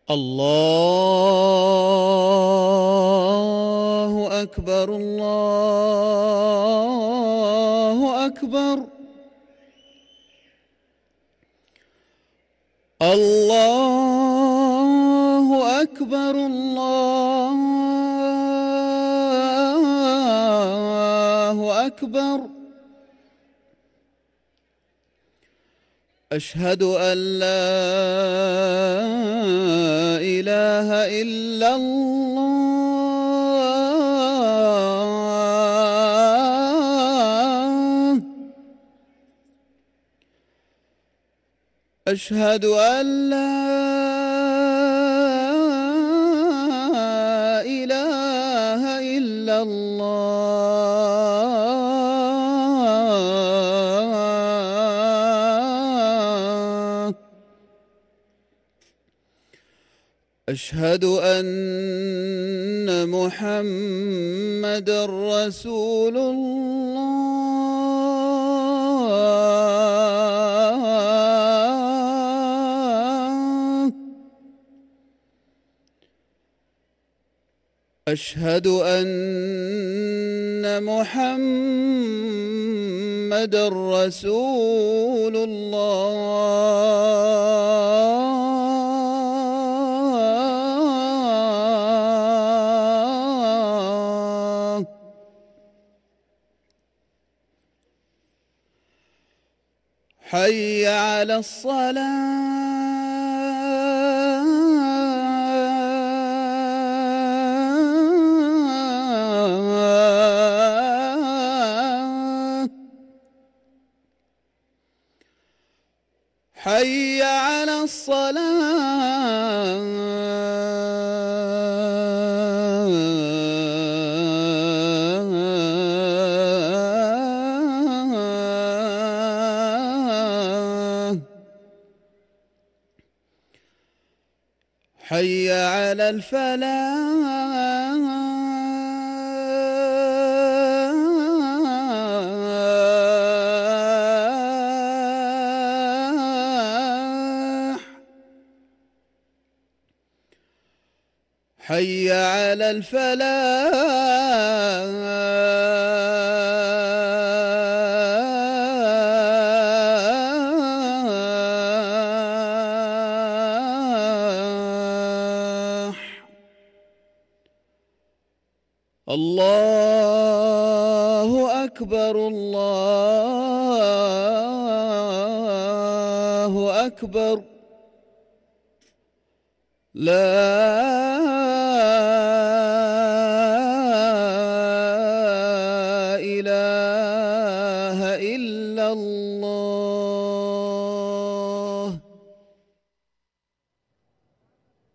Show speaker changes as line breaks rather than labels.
الله أكبر الله أكبر. الله أكبر الله أكبر. أشهد أن لا إله إلا الله. أشهد أن لا إله إلا الله. أشهد أن محمدًا رسول الله. أشهد أن محمدًا رسول الله. حي على الصلاة. حي على الصلاة. حي على الفلاح. حي على الفلاح. الله أكبر الله أكبر. لا